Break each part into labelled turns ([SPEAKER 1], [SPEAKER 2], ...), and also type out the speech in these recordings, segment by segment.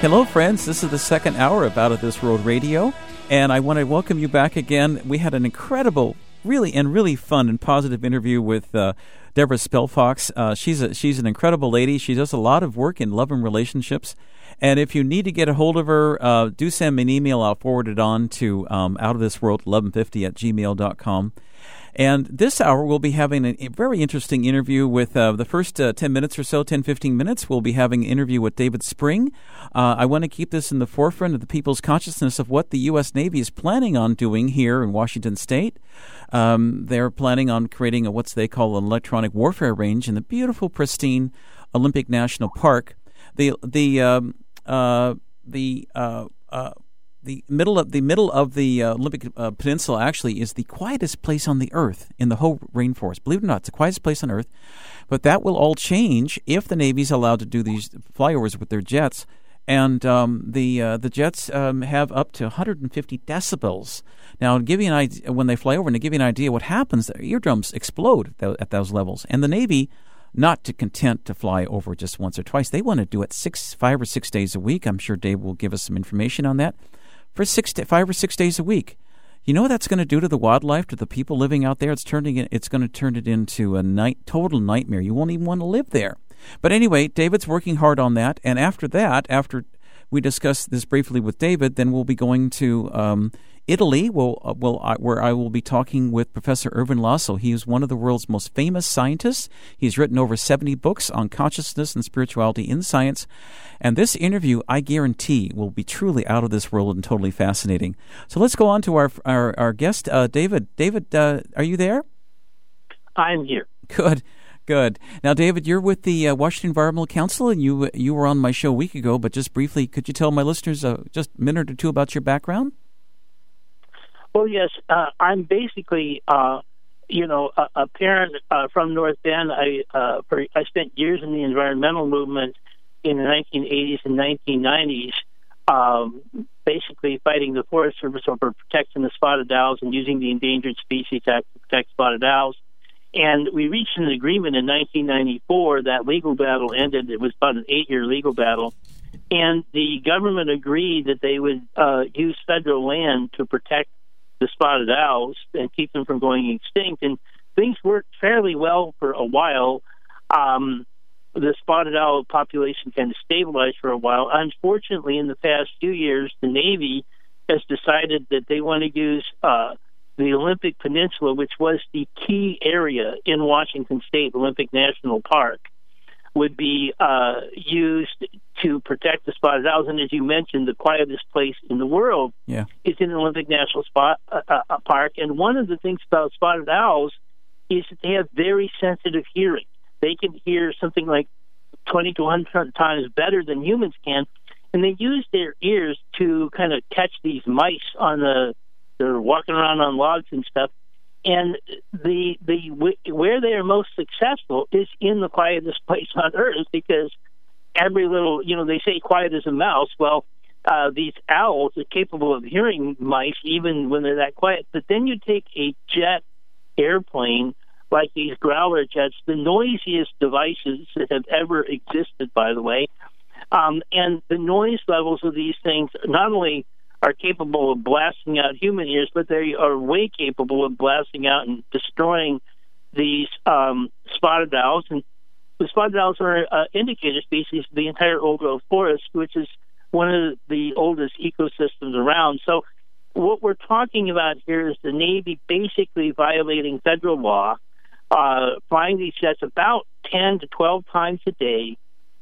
[SPEAKER 1] Hello, friends. This is the second hour of Out of This World Radio, and I want to welcome you back again. We had an incredible, really fun and positive interview with Deborah Spellfox. She's an incredible lady. She does a lot of work in love and relationships. And if you need to get a hold of her, do send me an email. I'll forward it on to outofthisworld1150@gmail.com. And this hour, we'll be having a very interesting interview with the first 10 minutes or so, 10, 15 minutes. We'll be having an interview with David Spring. I want to keep this in the forefront of the people's consciousness of what the U.S. Navy is planning on doing here in Washington State. They're planning on creating what they call an electronic warfare range in the beautiful, pristine Olympic National Park. The middle of the Olympic Peninsula actually is the quietest place on the earth in the whole rainforest. Believe it or not, it's the quietest place on earth. But that will all change if the Navy's allowed to do these flyovers with their jets. And the jets have up to 150 decibels. Now, to give you an idea, when they fly over, and to give you an idea what happens, their eardrums explode at those levels. And the Navy, not content to fly over just once or twice, they want to do it 5 or 6 days a week. I'm sure Dave will give us some information on that. For 5 or 6 days a week. You know what that's going to do to the wildlife, to the people living out there? It's going to turn it into a total nightmare. You won't even want to live there. But anyway, David's working hard on that. And after we discuss this briefly with David, then we'll be going to Italy, where I will be talking with Professor Ervin Laszlo. He is one of the world's most famous scientists. He's written over 70 books on consciousness and spirituality in science. And this interview, I guarantee, will be truly out of this world and totally fascinating. So let's go on to our guest, David. David, are you there?
[SPEAKER 2] I'm here.
[SPEAKER 1] Good. Now, David, you're with the Washington Environmental Council, and you were on my show a week ago, but just briefly, could you tell my listeners just a minute or two about your background?
[SPEAKER 2] Well, yes. I'm basically, a parent from North Bend. I spent years in the environmental movement in the 1980s and 1990s, basically fighting the Forest Service over protecting the spotted owls and using the Endangered Species Act to protect spotted owls. And we reached an agreement in 1994. That legal battle ended. It was about an 8-year legal battle. And the government agreed that they would use federal land to protect the spotted owls and keep them from going extinct. And things worked fairly well for a while. The spotted owl population kind of stabilized for a while. Unfortunately, in the past few years, the Navy has decided that they want to use the Olympic Peninsula, which was the key area in Washington State, Olympic National Park, would be used to protect the spotted owls. And as you mentioned, the quietest place in the world is in the Olympic National Park. And one of the things about spotted owls is that they have very sensitive hearing. They can hear something like 20 to 100 times better than humans can. And they use their ears to kind of catch these mice they're walking around on logs and stuff. And where they are most successful is in the quietest place on earth, because every little, they say quiet as a mouse. Well, these owls are capable of hearing mice even when they're that quiet. But then you take a jet airplane like these Growler jets, the noisiest devices that have ever existed, by the way, and the noise levels of these things not only are capable of blasting out human ears, but they are way capable of blasting out and destroying these spotted owls. And the spotted owls are indicator species of the entire old-growth forest, which is one of the oldest ecosystems around. So what we're talking about here is the Navy basically violating federal law, flying these jets about 10 to 12 times a day,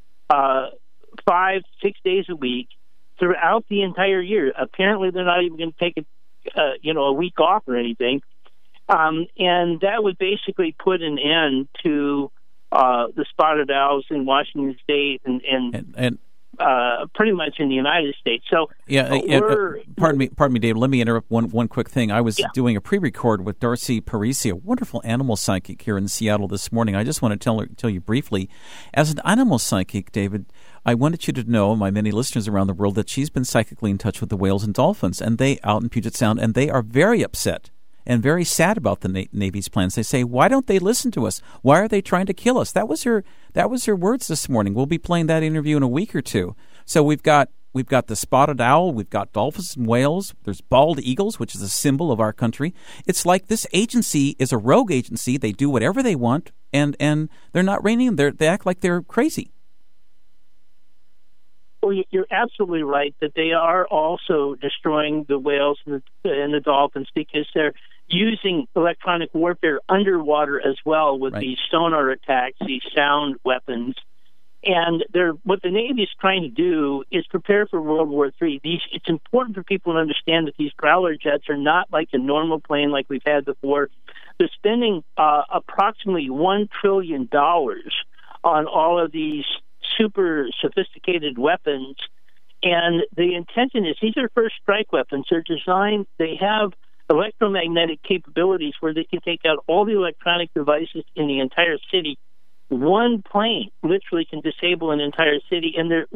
[SPEAKER 2] 5, 6 days a week, throughout the entire year. Apparently, they're not even going to take a week off or anything, and that would basically put an end to the spotted owls in Washington State and pretty much in the United States. So,
[SPEAKER 1] pardon me, Dave. Let me interrupt one quick thing. I was doing a pre-record with Darcy Parisi, a wonderful animal psychic here in Seattle this morning. I just want to tell you briefly, as an animal psychic, David, I wanted you to know, my many listeners around the world, that she's been psychically in touch with the whales and dolphins, and they out in Puget Sound, and they are very upset and very sad about the Navy's plans. They say, "Why don't they listen to us? Why are they trying to kill us?" That was her words this morning. We'll be playing that interview in a week or two. So we've got We've got the spotted owl. We've got dolphins and whales. There's bald eagles, which is a symbol of our country. It's like this agency is a rogue agency. They do whatever they want, and they're not reining them. They act like they're crazy.
[SPEAKER 2] Well, you're absolutely right that they are also destroying the whales and the dolphins because they're using electronic warfare underwater as well with these sonar attacks, these sound weapons. And what the Navy is trying to do is prepare for World War III. It's important for people to understand that these Growler jets are not like a normal plane like we've had before. They're spending approximately $1 trillion on all of these super sophisticated weapons. And the intention is these are first strike weapons. They're designed, they have electromagnetic capabilities where they can take out all the electronic devices in the entire city. One plane literally can disable an entire city, and their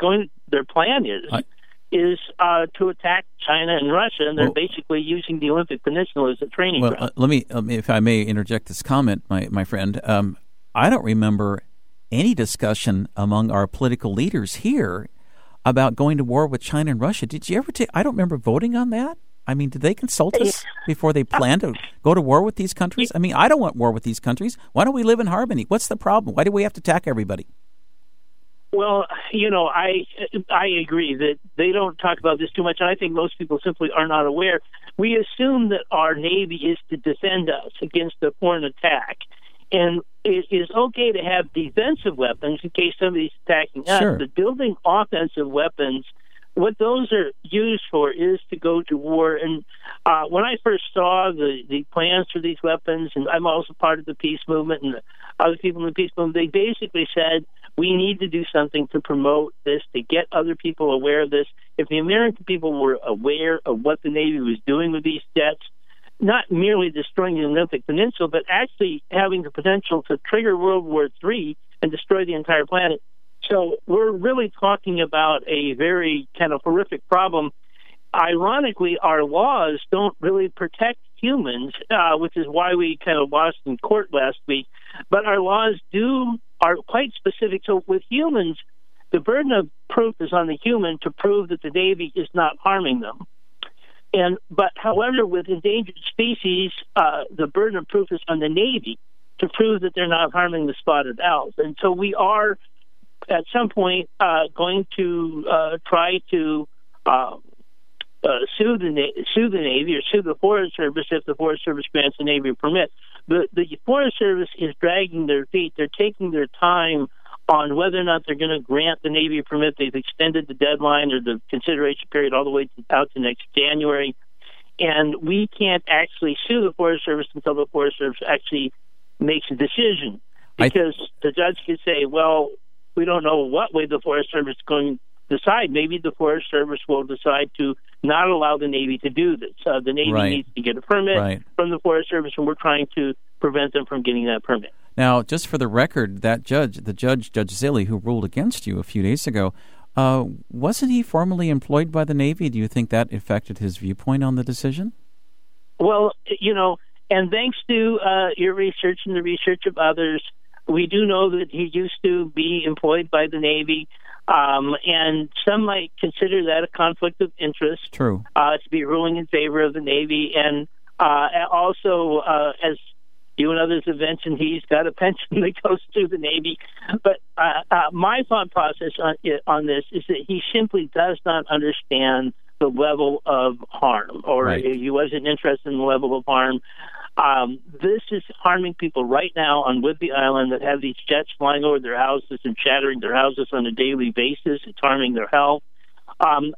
[SPEAKER 2] plan is to attack China and Russia, and they're basically using the Olympic Peninsula as a training ground.
[SPEAKER 1] Let me, if I may interject this comment, my friend. I don't remember any discussion among our political leaders here about going to war with China and Russia. Did you ever I don't remember voting on that. I mean, did they consult us before they planned to go to war with these countries? I mean, I don't want war with these countries. Why don't we live in harmony? What's the problem? Why do we have to attack everybody?
[SPEAKER 2] Well, I agree that they don't talk about this too much, and I think most people simply are not aware. We assume that our Navy is to defend us against a foreign attack, and it is okay to have defensive weapons in case somebody's attacking us.
[SPEAKER 1] Sure.
[SPEAKER 2] But building offensive weapons, what those are used for is to go to war. And when I first saw the plans for these weapons, and I'm also part of the peace movement, and other people in the peace movement, they basically said, we need to do something to promote this, to get other people aware of this. If the American people were aware of what the Navy was doing with these jets, not merely destroying the Olympic Peninsula, but actually having the potential to trigger World War III and destroy the entire planet. So we're really talking about a very kind of horrific problem. Ironically, our laws don't really protect humans, which is why we kind of lost in court last week. But our laws are quite specific. So with humans, the burden of proof is on the human to prove that the Navy is not harming them. But however, with endangered species, the burden of proof is on the Navy to prove that they're not harming the spotted owls. And so we are, at some point, going to try to sue the Navy or sue the Forest Service if the Forest Service grants the Navy a permit. The Forest Service is dragging their feet. They're taking their time on whether or not they're going to grant the Navy a permit. They've extended the deadline or the consideration period all the way out to next January. And we can't actually sue the Forest Service until the Forest Service actually makes a decision. Because the judge could say, well, we don't know what way the Forest Service is going to decide. Maybe the Forest Service will decide to not allow the Navy to do this. The Navy needs to get a permit from the Forest Service, and we're trying to prevent them from getting that permit.
[SPEAKER 1] Now, just for the Record, that Judge Zille, who ruled against you a few days ago, wasn't he formerly employed by the Navy? Do you think that affected his viewpoint on the decision?
[SPEAKER 2] Well, and thanks to your research and the research of others, we do know that he used to be employed by the Navy, and some might consider that a conflict of interest.
[SPEAKER 1] True.
[SPEAKER 2] To be ruling in favor of the Navy, and also, as you and others have mentioned, he's got a pension that goes to the Navy. But my thought process on this is that he simply does not understand the level of harm, or he wasn't interested in the level of harm. This is harming people right now on Whidbey Island that have these jets flying over their houses and shattering their houses on a daily basis. It's harming their health. But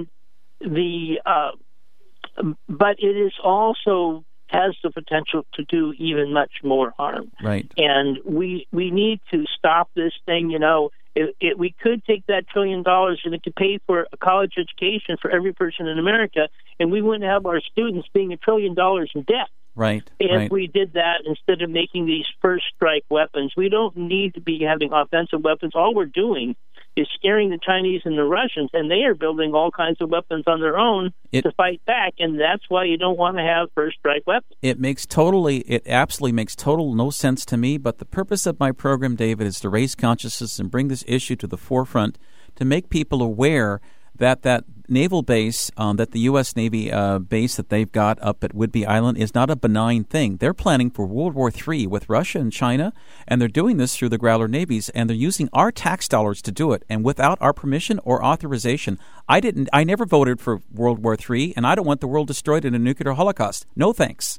[SPEAKER 2] it is also has the potential to do even much more harm.
[SPEAKER 1] Right.
[SPEAKER 2] And we need to stop this thing. We could take that $1 trillion and it could pay for a college education for every person in America, and we wouldn't have our students being $1 trillion in debt.
[SPEAKER 1] Right.
[SPEAKER 2] If we did that instead of making these first strike weapons, we don't need to be having offensive weapons. All we're doing is scaring the Chinese and the Russians, and they are building all kinds of weapons on their own to fight back, and that's why you don't want to have first strike weapons. It
[SPEAKER 1] absolutely makes total no sense to me, but the purpose of my program, David, is to raise consciousness and bring this issue to the forefront, to make people aware that naval base, that the U.S. Navy base that they've got up at Whidbey Island is not a benign thing. They're planning for World War III with Russia and China, and they're doing this through the Growler navies, and they're using our tax dollars to do it, and without our permission or authorization. I never voted for World War III, and I don't want the world destroyed in a nuclear holocaust. No thanks.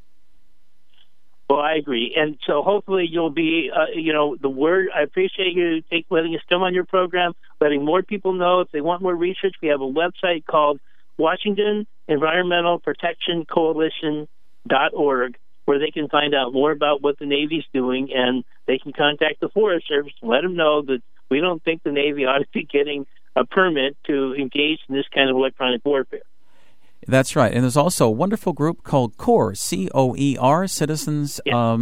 [SPEAKER 2] Well, I agree. And so hopefully you'll be, the word, I appreciate you letting us come on your program, letting more people know. If they want more research, we have a website called Washington Environmental Protection Coalition.org, where they can find out more about what the Navy's doing, and they can contact the Forest Service and let them know that we don't think the Navy ought to be getting a permit to engage in this kind of electronic warfare.
[SPEAKER 1] That's right. And there's also a wonderful group called CORE, C-O-E-R, Citizens,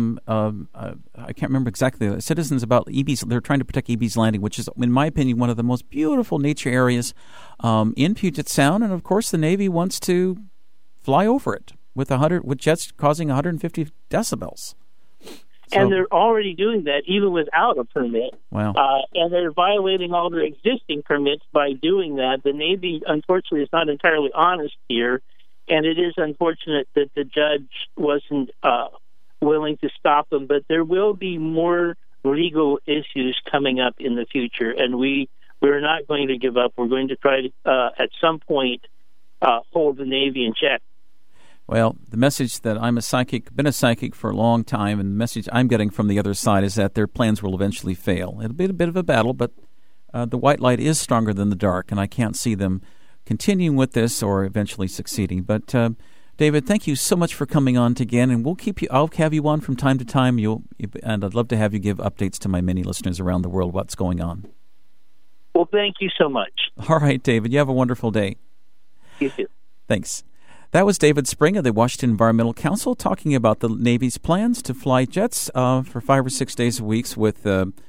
[SPEAKER 1] I can't remember exactly, Citizens about EB's, they're trying to protect EB's Landing, which is, in my opinion, one of the most beautiful nature areas in Puget Sound. And, of course, the Navy wants to fly over it with jets causing 150 decibels.
[SPEAKER 2] And they're already doing that even without a permit.
[SPEAKER 1] Wow.
[SPEAKER 2] And they're violating all their existing permits by doing that. The Navy, unfortunately, is not entirely honest here, and it is unfortunate that the judge wasn't willing to stop them. But there will be more legal issues coming up in the future, and we're not going to give up. We're going to try to, at some point, hold the Navy in check.
[SPEAKER 1] Well, the message that I'm been a psychic for a long time, and the message I'm getting from the other side is that their plans will eventually fail. It'll be a bit of a battle, but the white light is stronger than the dark, and I can't see them continuing with this or eventually succeeding. But David, thank you so much for coming on again, and I'll have you on from time to time. And I'd love to have you give updates to my many listeners around the world what's going on.
[SPEAKER 2] Well, thank you so much.
[SPEAKER 1] All right, David. You have a wonderful day.
[SPEAKER 2] You too.
[SPEAKER 1] Thanks. That was David Spring of the Washington Environmental Council talking about the Navy's plans to fly jets for 5 or 6 days a week with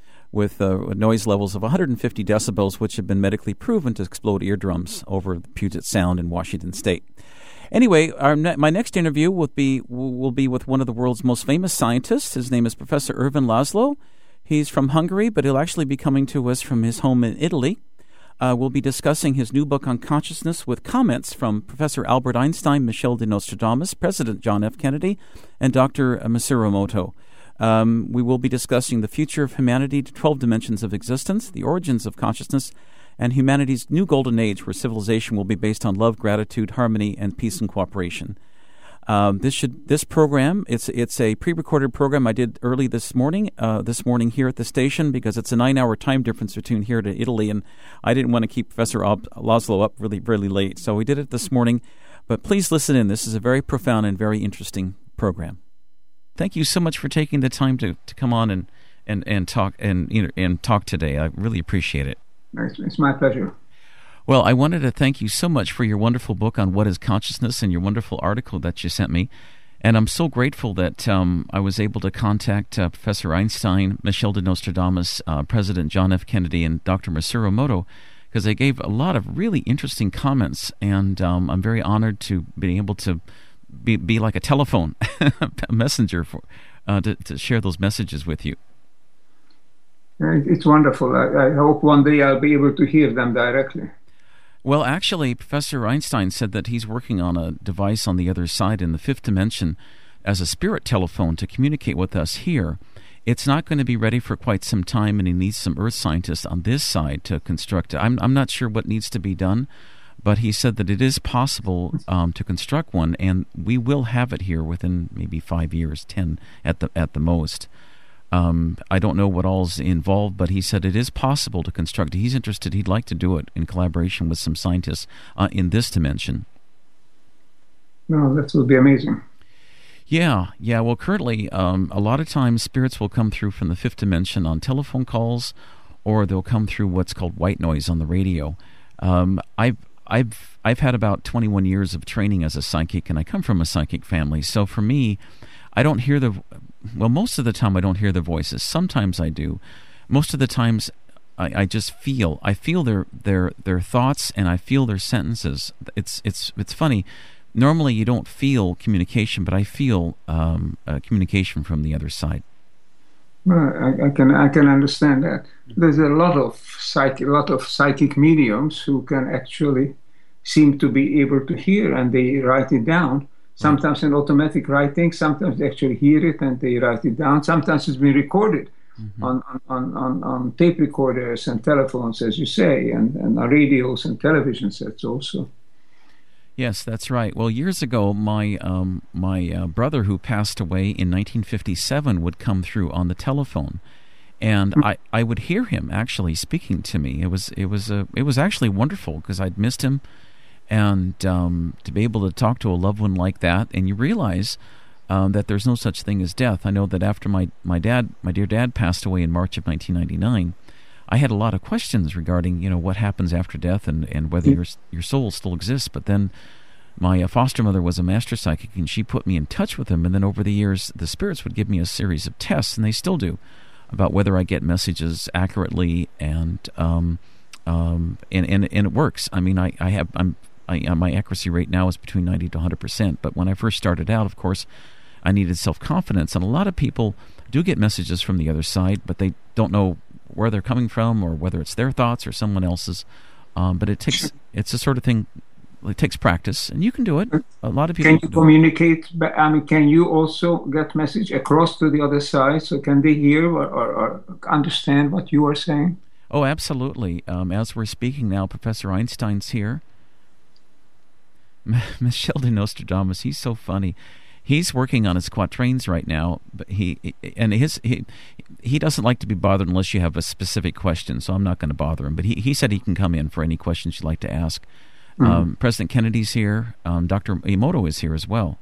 [SPEAKER 1] noise levels of 150 decibels, which have been medically proven to explode eardrums over the Puget Sound in Washington State. Anyway, my next interview will be with one of the world's most famous scientists. His name is Professor Ervin Laszlo. He's from Hungary, but he'll actually be coming to us from his home in Italy. We'll be discussing his new book on consciousness with comments from Professor Albert Einstein, Michel de Nostradamus, President John F. Kennedy, and Dr. Masaru Emoto. We will be discussing the future of humanity to 12 dimensions of existence, the origins of consciousness, and humanity's new golden age where civilization will be based on love, gratitude, harmony, and peace and cooperation. This program, it's a pre-recorded program I did early this morning here at the station, because it's a 9-hour time difference between here to Italy, and I didn't want to keep Professor Laszlo up really, really late. So we did it this morning. But please listen in. This is a very profound and very interesting program. Thank you so much for taking the time to come on and talk today. I really appreciate it.
[SPEAKER 3] It's my pleasure.
[SPEAKER 1] Well, I wanted to thank you so much for your wonderful book on what is consciousness and your wonderful article that you sent me. And I'm so grateful that I was able to contact Professor Einstein, Michel de Nostradamus, President John F. Kennedy, and Dr. Masaru Emoto, because they gave a lot of really interesting comments. And I'm very honored to be able to be like a telephone a messenger to share those messages with you.
[SPEAKER 3] It's wonderful. I hope one day I'll be able to hear them directly.
[SPEAKER 1] Well, actually, Professor Einstein said that he's working on a device on the other side in the fifth dimension as a spirit telephone to communicate with us here. It's not going to be ready for quite some time, and he needs some Earth scientists on this side to construct it. I'm not sure what needs to be done, but he said that it is possible to construct one, and we will have it here within maybe 5 years, 10 at the most. I don't know what all's involved, but he said it is possible to construct. He's interested. He'd like to do it in collaboration with some scientists in this dimension.
[SPEAKER 3] No, that would be amazing.
[SPEAKER 1] Yeah. Well, currently, a lot of times spirits will come through from the fifth dimension on telephone calls, or they'll come through what's called white noise on the radio. I've had about 21 years of training as a psychic, and I come from a psychic family. So for me, I don't hear most of the time I don't hear their voices. Sometimes I do. Most of the times I just feel. I feel their thoughts, and I feel their sentences. It's funny. Normally you don't feel communication, but I feel communication from the other side.
[SPEAKER 3] Well, I can understand that. There's a lot of psychic mediums who can actually seem to be able to hear, and they write it down.
[SPEAKER 1] Right.
[SPEAKER 3] Sometimes in automatic writing, sometimes they actually hear it and they write it down. Sometimes it's been recorded
[SPEAKER 1] Mm-hmm.
[SPEAKER 3] on tape recorders and telephones, as you say, and on radios and television sets also.
[SPEAKER 1] Yes, that's right. Well, years ago, my brother, who passed away in 1957, would come through on the telephone, and I would hear him actually speaking to me. It was actually wonderful because I'd missed him, and to be able to talk to a loved one like that, and you realize that there's no such thing as death. I know that after my dear dad passed away in March of 1999. I had a lot of questions regarding, what happens after death and whether your soul still exists. But then my foster mother was a master psychic, and she put me in touch with him. And then over the years, the spirits would give me a series of tests, and they still do, about whether I get messages accurately, and it works. I mean, my accuracy rate now is between 90 to 100%. But when I first started out, of course, I needed self-confidence, and a lot of people do get messages from the other side, but they don't know where they're coming from, or whether it's their thoughts or someone else's. But it's a sort of thing. It takes practice, and you can do it. A lot of people
[SPEAKER 3] can you communicate? I mean, can you also get message across to the other side? So can they hear or understand what you are saying?
[SPEAKER 1] Oh, absolutely. As we're speaking now, Professor Einstein's here. Michel de Nostradamus, he's so funny. He's working on his quatrains right now, but he doesn't like to be bothered unless you have a specific question, so I'm not going to bother him. But he said he can come in for any questions you'd like to ask. Mm-hmm. President Kennedy's here. Dr. Emoto is here as well.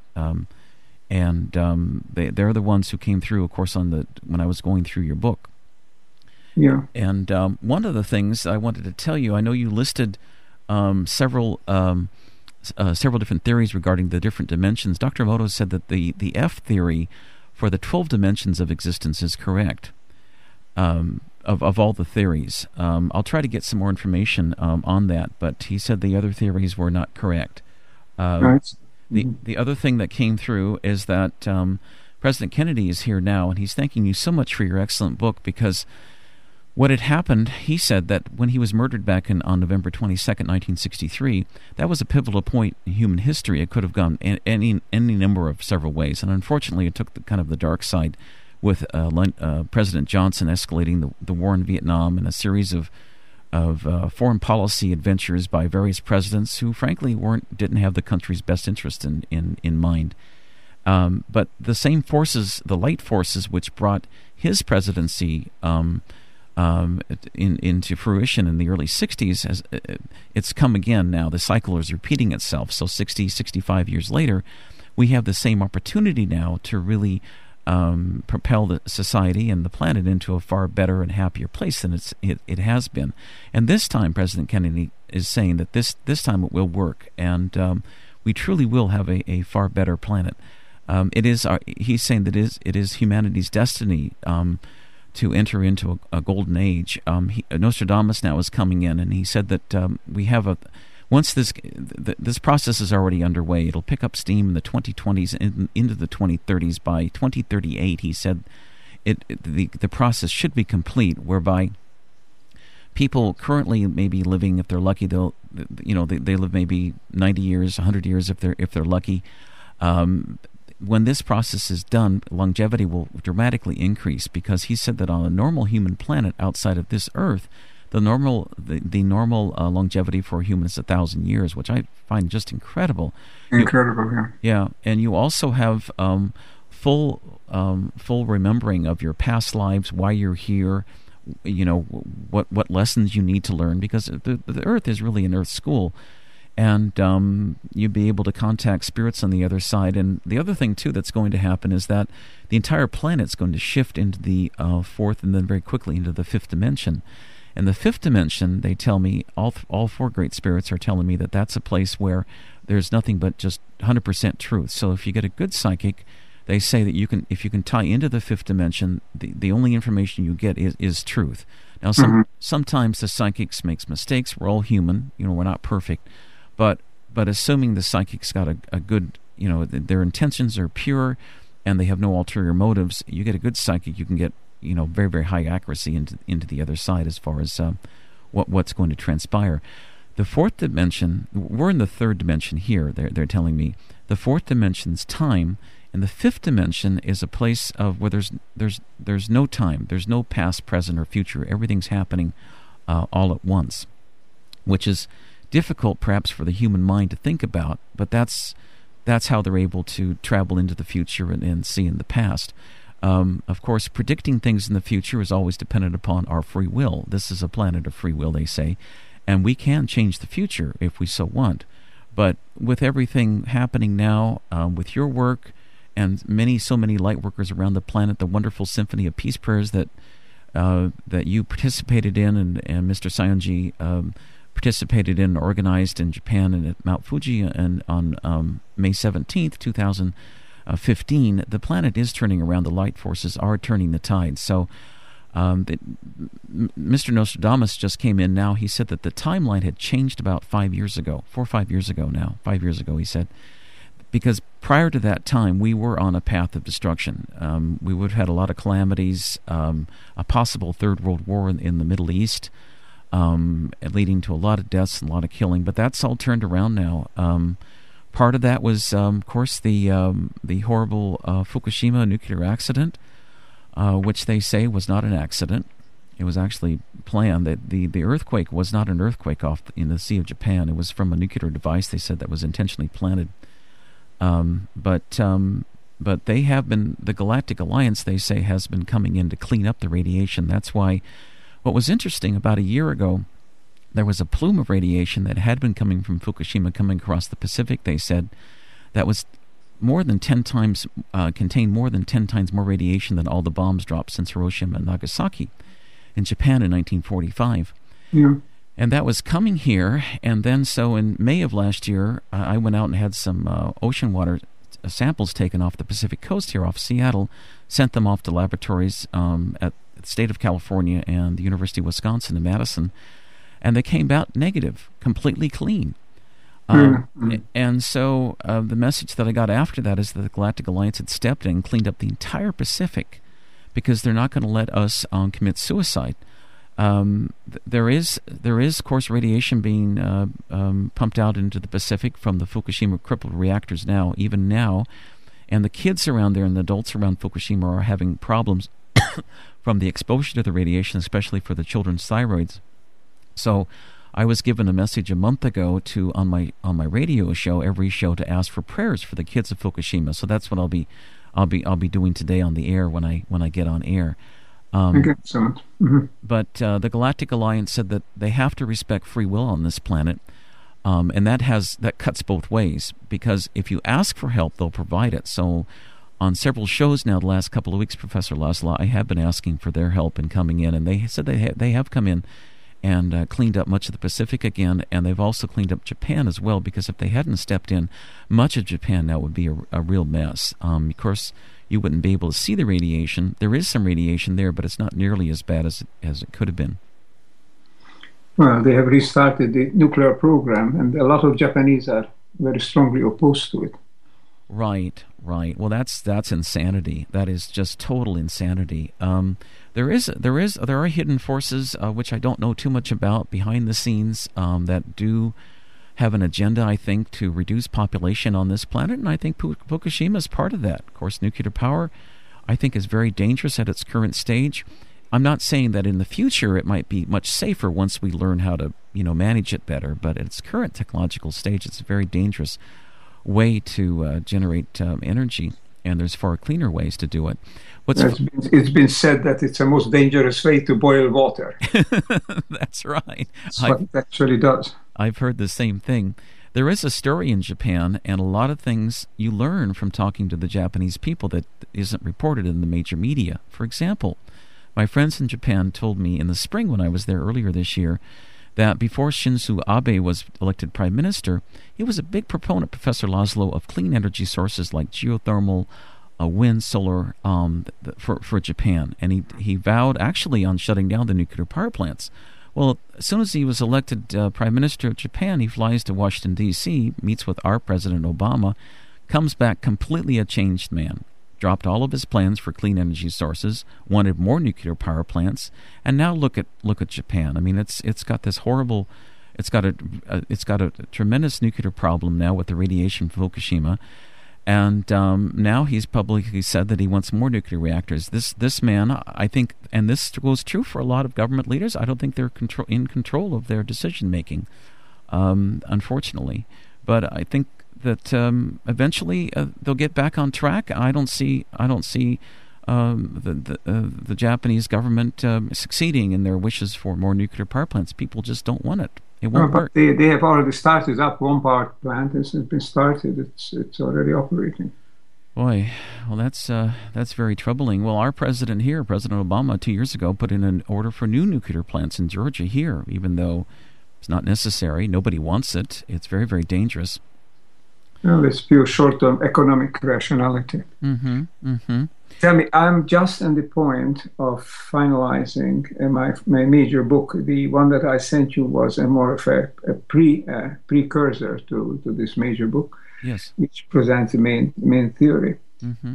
[SPEAKER 1] They're the ones who came through, of course, when I was going through your book.
[SPEAKER 3] Yeah.
[SPEAKER 1] And one of the things I wanted to tell you, I know you listed several different theories regarding the different dimensions. Dr. Emoto said that the F theory for the 12 dimensions of existence is correct, of all the theories. I'll try to get some more information on that, but he said the other theories were not correct.
[SPEAKER 3] Right.
[SPEAKER 1] The other thing that came through is that President Kennedy is here now, and he's thanking you so much for your excellent book, because what had happened, he said that when he was murdered back on November 22nd, 1963, that was a pivotal point in human history. It could have gone any number of several ways, and unfortunately it took the dark side with President Johnson escalating the war in Vietnam and a series of foreign policy adventures by various presidents who frankly didn't have the country's best interest in mind. But the same forces, the light forces which brought his presidency into fruition in the early 60s, it's come again now. The cycle is repeating itself. So 65 years later, we have the same opportunity now to really propel the society and the planet into a far better and happier place than it has been. And this time, President Kennedy is saying that this time it will work, and we truly will have a far better planet. He's saying that it is humanity's destiny to enter into a golden age. Nostradamus now is coming in, and he said that we have once this process is already underway, it'll pick up steam in the 2020s and into the 2030s. By 2038, he said the process should be complete, whereby people currently may be living, if they're lucky, they live maybe 90 years, 100 years if they're lucky. When this process is done, longevity will dramatically increase, because he said that on a normal human planet outside of this Earth, the normal longevity for a human is 1,000 years, which I find just incredible.
[SPEAKER 3] Incredible, yeah.
[SPEAKER 1] Yeah, and you also have full remembering of your past lives, why you're here, what lessons you need to learn, because the Earth is really an Earth school. And you'll be able to contact spirits on the other side. And the other thing, too, that's going to happen is that the entire planet's going to shift into the fourth and then very quickly into the fifth dimension. And the fifth dimension, they tell me, all four great spirits are telling me that that's a place where there's nothing but just 100% truth. So if you get a good psychic, they say that if you can tie into the fifth dimension, the only information you get is truth. Now, sometimes the psychics makes mistakes. We're all human. We're not perfect. But assuming the psychic's got a good, their intentions are pure and they have no ulterior motives, you get a good psychic, you can get very, very high accuracy into the other side as far as what's going to transpire. The fourth dimension, we're in the third dimension here, they're telling me. The fourth dimension's time, and the fifth dimension is a place of where there's no time. There's no past, present, or future. Everything's happening all at once, which is difficult perhaps for the human mind to think about, but that's how they're able to travel into the future and see in the past. Of course, predicting things in the future is always dependent upon our free will. This is a planet of free will, they say, and we can change the future if we so want. But with everything happening now, with your work and so many light workers around the planet, the wonderful Symphony of Peace prayers that you participated in and Mr. Sayonji participated in and organized in Japan and at Mount Fuji and on May 17th, 2015, the planet is turning around. The light forces are turning the tide. So Mr. Nostradamus just came in now. He said that the timeline had changed about 5 years ago, 4 or 5 years ago now. 5 years ago, he said, because prior to that time, we were on a path of destruction. We would have had a lot of calamities, a possible third world war in the Middle East, leading to a lot of deaths and a lot of killing. But that's all turned around now. Part of that was, of course, the horrible Fukushima nuclear accident, which they say was not an accident. It was actually planned. That the earthquake was not an earthquake in the Sea of Japan. It was from a nuclear device, they said, that was intentionally planted. But they have been, the Galactic Alliance, they say, has been coming in to clean up the radiation. That's why what was interesting, about a year ago, there was a plume of radiation that had been coming from Fukushima coming across the Pacific, they said, that was more than 10 times, contained more than 10 times more radiation than all the bombs dropped since Hiroshima and Nagasaki in Japan in 1945.
[SPEAKER 3] Yeah.
[SPEAKER 1] And that was coming here, and then so in May of last year, I went out and had some ocean water samples taken off the Pacific coast here off Seattle, sent them off to laboratories at the state of California and the University of Wisconsin in Madison, and they came out negative, completely clean. And so the message that I got after that is that the Galactic Alliance had stepped in and cleaned up the entire Pacific because they're not going to let us commit suicide. There is, of course, radiation being pumped out into the Pacific from the Fukushima crippled reactors even now, and the kids around there and the adults around Fukushima are having problems from the exposure to the radiation, especially for the children's thyroids. So I was given a message a month ago on my radio show, every show, to ask for prayers for the kids of Fukushima. So that's what I'll be doing today on the air when I get on air. But the Galactic Alliance said that they have to respect free will on this planet, and that cuts both ways, because if you ask for help, they'll provide it. So on several shows now the last couple of weeks, Professor Laszlo, I have been asking for their help in coming in, and they said they have come in and cleaned up much of the Pacific again, and they've also cleaned up Japan as well, because if they hadn't stepped in, much of Japan now would be a real mess. Of course, you wouldn't be able to see the radiation. There is some radiation there, but it's not nearly as bad as it could have been.
[SPEAKER 3] Well, they have restarted the nuclear program, and a lot of Japanese are very strongly opposed to it.
[SPEAKER 1] Right. Well, that's insanity. That is just total insanity. There are hidden forces which I don't know too much about behind the scenes that do have an agenda, I think, to reduce population on this planet, and I think Fukushima is part of that. Of course, nuclear power, I think, is very dangerous at its current stage. I'm not saying that in the future it might be much safer once we learn how to, manage it better, but at its current technological stage, it's a very dangerous way to generate energy, and there's far cleaner ways to do it.
[SPEAKER 3] It's been said that it's the most dangerous way to boil water.
[SPEAKER 1] That's right.
[SPEAKER 3] That's what it actually does.
[SPEAKER 1] I've heard the same thing. There is a story in Japan, and a lot of things you learn from talking to the Japanese people that isn't reported in the major media. For example, my friends in Japan told me in the spring when I was there earlier this year that before Shinzo Abe was elected prime minister, he was a big proponent, Professor Laszlo, of clean energy sources like geothermal, wind, solar for Japan. And he vowed actually on shutting down the nuclear power plants. Well, as soon as he was elected prime minister of Japan, he flies to Washington, D.C., meets with our President Obama, comes back completely a changed man. dropped all of his plans for clean energy sources, wanted more nuclear power plants, and now look at Japan. I mean, it's got this horrible, it's got a tremendous nuclear problem now with the radiation from Fukushima, and now he's publicly said that he wants more nuclear reactors. This man, I think, and this goes true for a lot of government leaders, I don't think they're in control of their decision making, unfortunately. But I think that eventually they'll get back on track. I don't see the Japanese government succeeding in their wishes for more nuclear power plants. People just don't want it. It won't work.
[SPEAKER 3] They have already started up one power plant. It's been started. It's already operating.
[SPEAKER 1] Boy, well, that's very troubling. Well, our president here, President Obama, 2 years ago, put in an order for new nuclear plants in Georgia here, even though it's not necessary. Nobody wants it. It's very, very dangerous.
[SPEAKER 3] Well, it's pure short-term economic rationality.
[SPEAKER 1] Mm-hmm. Mm-hmm.
[SPEAKER 3] Tell me, I'm just on the point of finalizing my major book. The one that I sent you was more of a precursor to this major book,
[SPEAKER 1] yes,
[SPEAKER 3] which presents the main theory.
[SPEAKER 1] Mm-hmm.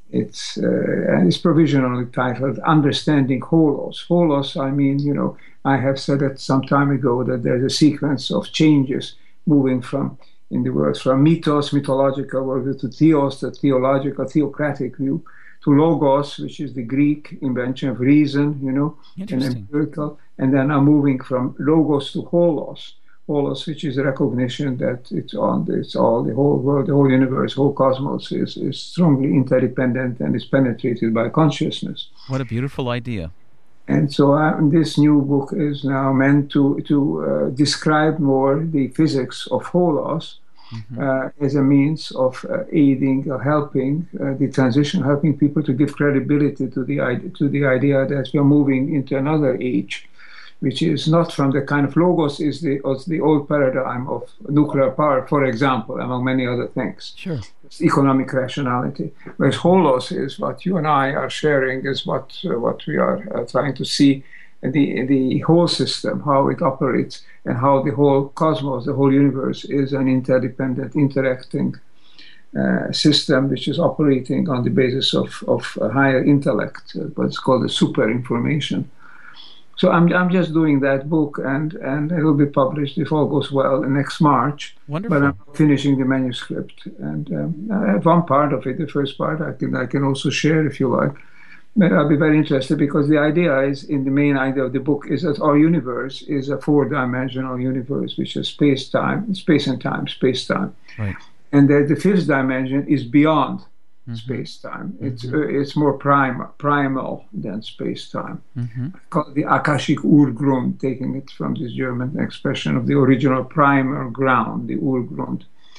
[SPEAKER 3] It's provisionally titled "Understanding Holos." Holos, I mean, I have said it some time ago that there's a sequence of changes moving in the world from mythological worldview, to theos, the theological, theocratic view, to logos, which is the Greek invention of reason, and empirical, and then I'm moving from logos to holos, which is a recognition that it's all the whole world, the whole universe, the whole cosmos is strongly interdependent and is penetrated by consciousness.
[SPEAKER 1] What a beautiful idea.
[SPEAKER 3] And so this new book is now meant to describe more the physics of holos, as a means of aiding or helping the transition, helping people to give credibility to the idea that we are moving into another age, which is not from the kind of logos is the old paradigm of nuclear power, for example, among many other things.
[SPEAKER 1] Sure.
[SPEAKER 3] It's economic rationality. Whereas holos is what you and I are sharing, is what we are trying to see the whole system, how it operates, and how the whole cosmos, the whole universe, is an interdependent, interacting system which is operating on the basis of a higher intellect, what's called a super information. So I'm just doing that book, and it will be published, if all goes well, next March.
[SPEAKER 1] Wonderful.
[SPEAKER 3] But I'm finishing the manuscript, and I have one part of it, the first part, I can also share if you like. But I'll be very interested, because the idea is, in the main idea of the book, is that our universe is a four-dimensional universe, which is space and time.
[SPEAKER 1] Right.
[SPEAKER 3] And that the fifth dimension is beyond space-time. It's more primal than space-time. Called the Akashic Urgrund, taking it from this German expression of the original primal ground, the Urgrund.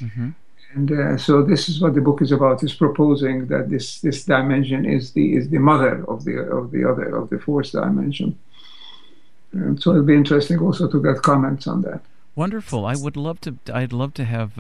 [SPEAKER 3] And so this is what the book is about: is proposing that this dimension is the mother of the fourth dimension. And so it'll be interesting also to get comments on that.
[SPEAKER 1] Wonderful. I'd love to have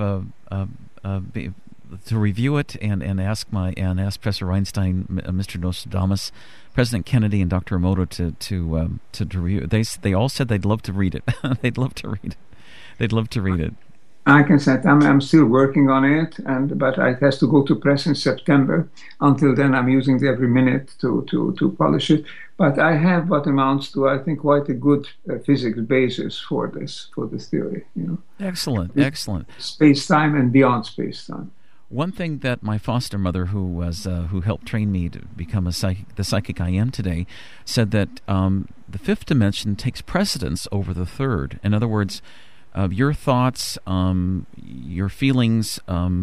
[SPEAKER 1] to review it and ask Professor Reinstein, Mr. Nostradamus, President Kennedy, and Dr. Emoto to review it. They all said they'd love to read it. They'd love to read it.
[SPEAKER 3] I can say I'm still working on it, but it has to go to press in September. Until then, I'm using every minute to polish it. But I have what amounts to, I think, quite a good physics basis for this theory.
[SPEAKER 1] Excellent.
[SPEAKER 3] Space-time and beyond space-time.
[SPEAKER 1] One thing that my foster mother, who helped train me to become the psychic I am today, said that the fifth dimension takes precedence over the third. In other words, your thoughts, your feelings,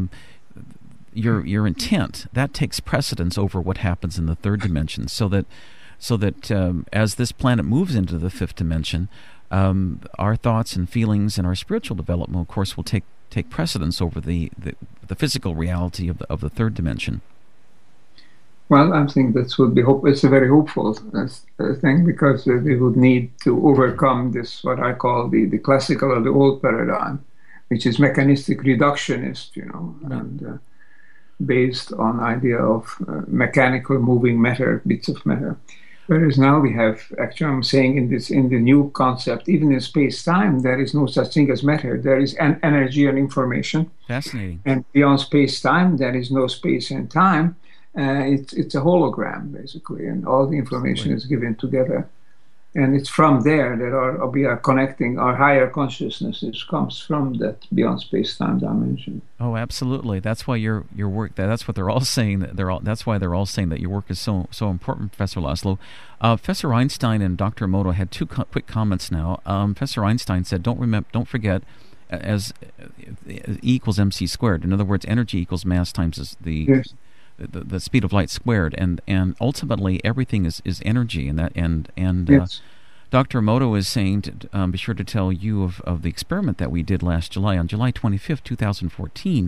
[SPEAKER 1] your intent, that takes precedence over what happens in the third dimension. So that as this planet moves into the fifth dimension, our thoughts and feelings and our spiritual development, of course, will take precedence over the physical reality of the third dimension.
[SPEAKER 3] Well, I think that would be it's a very hopeful thing, because we would need to overcome this, what I call the classical or the old paradigm, which is mechanistic reductionist, and based on idea of mechanical moving matter, bits of matter. Whereas now we have, actually, I'm saying in the new concept, even in space-time, there is no such thing as matter. There is energy and information.
[SPEAKER 1] Fascinating.
[SPEAKER 3] And beyond space-time, there is no space and time. It's a hologram basically, and all the information is given together. And it's from there that we are connecting our higher consciousnesses comes from that beyond space-time dimension.
[SPEAKER 1] Oh, absolutely. That's why your work. That's what they're all saying. That's why they're all saying that your work is so important, Professor Laszlo. Professor Einstein and Dr. Emoto had two quick comments now. Professor Einstein said, "Don't forget, as E equals mc squared. In other words, energy equals mass times the speed of light squared, and ultimately everything is energy, and
[SPEAKER 3] Yes.
[SPEAKER 1] Dr. Emoto is saying to be sure to tell you of the experiment that we did last July, on July 25th, 2014.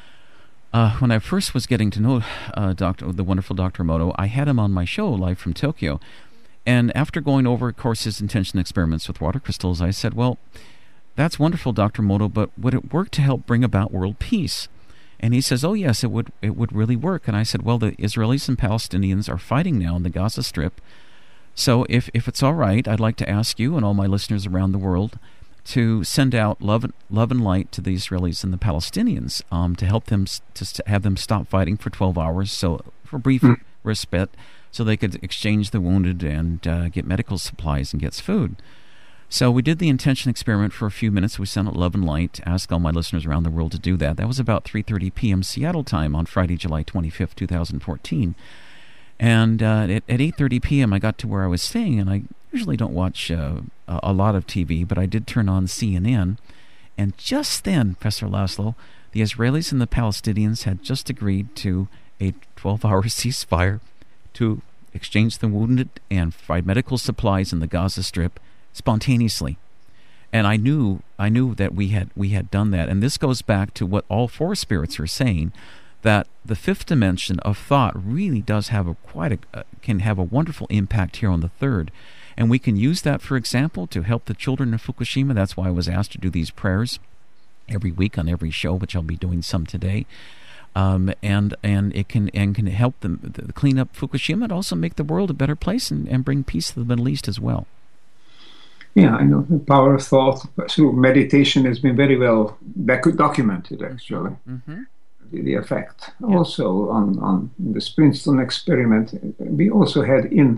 [SPEAKER 1] When I first was getting to know the wonderful Dr. Emoto, I had him on my show live from Tokyo, and after going over, of course, his intention experiments with water crystals, I said, well, that's wonderful, Dr. Emoto, but would it work to help bring about world peace? And he says, oh, yes, it would really work. And I said, well, the Israelis and Palestinians are fighting now in the Gaza Strip. So if it's all right, I'd like to ask you and all my listeners around the world to send out love and light to the Israelis and the Palestinians to help them, to have them stop fighting for 12 hours, so for brief respite, so they could exchange the wounded and get medical supplies and get food. So we did the intention experiment for a few minutes. We sent out love and light, asked all my listeners around the world to do that. That was about 3:30 p.m. Seattle time on Friday, July 25th, 2014. And at 8:30 p.m. I got to where I was staying, and I usually don't watch a lot of TV, but I did turn on CNN. And just then, Professor Laszlo, the Israelis and the Palestinians had just agreed to a 12-hour ceasefire to exchange the wounded and provide medical supplies in the Gaza Strip spontaneously. And I knew that we had done that. And this goes back to what all four spirits are saying, that the fifth dimension of thought really does have can have a wonderful impact here on the third. And we can use that, for example, to help the children in Fukushima. That's why I was asked to do these prayers every week on every show, which I'll be doing some today. And it can help them clean up Fukushima and also make the world a better place and bring peace to the Middle East as well.
[SPEAKER 3] Yeah, I know the power of thought through meditation has been very well documented, actually.
[SPEAKER 1] Mm-hmm.
[SPEAKER 3] The effect. Yeah. Also, on this Princeton experiment, we also had in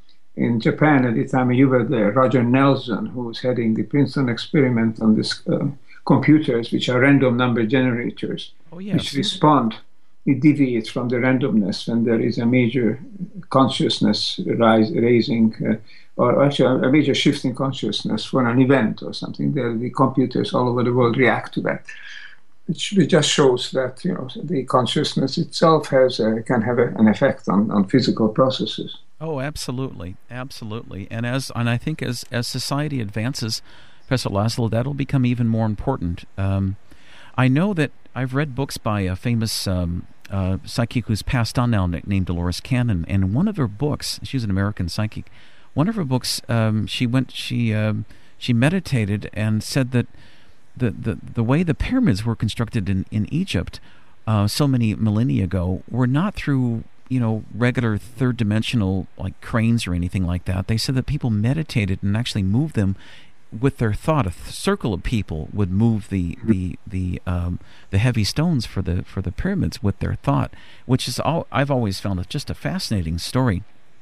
[SPEAKER 3] Japan at the time you were there, Roger Nelson, who was heading the Princeton experiment on this computers, which are random number generators, which respond. It deviates from the randomness when there is a major consciousness raising, or actually a major shift in consciousness for an event or something. The computers all over the world react to that. It just shows that the consciousness itself can have an effect on physical processes.
[SPEAKER 1] Oh, absolutely, absolutely. And I think as society advances, Professor Laszlo, that'll become even more important. I know that I've read books by a famous psychic who's passed on now, named Dolores Cannon, and one of her books, she's an American psychic. One of her books, she meditated and said that the way the pyramids were constructed in Egypt so many millennia ago were not through regular third dimensional like cranes or anything like that. They said that people meditated and actually moved them with their thought. A circle of people would move the heavy stones for the pyramids with their thought, which is I've always found just a fascinating story.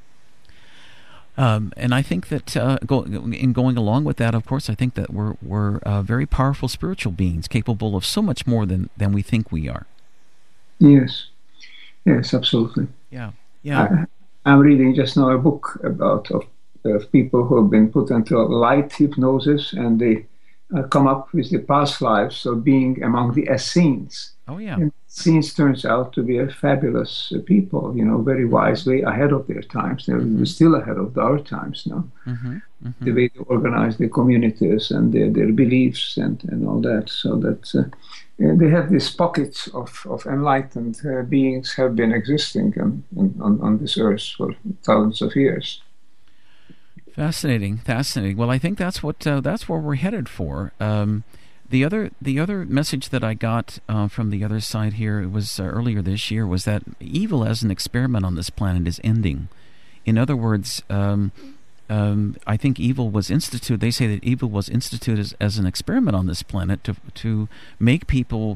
[SPEAKER 1] And I think that going along with that, of course, I think that we're very powerful spiritual beings, capable of so much more than we think we are.
[SPEAKER 3] Yes, absolutely.
[SPEAKER 1] Yeah.
[SPEAKER 3] I'm reading just now a book about of people who have been put into light hypnosis, and they come up with the past lives of being among the Essenes.
[SPEAKER 1] Oh, yeah.
[SPEAKER 3] And Essenes turns out to be a fabulous people, very wisely ahead of their times. They're still ahead of our times now.
[SPEAKER 1] Mm-hmm. Mm-hmm.
[SPEAKER 3] The way they organize their communities and their beliefs and all that. So that they have these pockets of enlightened beings have been existing on this earth for thousands of years.
[SPEAKER 1] Fascinating. Well, I think that's where we're headed for. The other message that I got from the other side here, it was earlier this year, was that evil as an experiment on this planet is ending. In other words, I think evil was instituted. They say that evil was instituted as an experiment on this planet to make people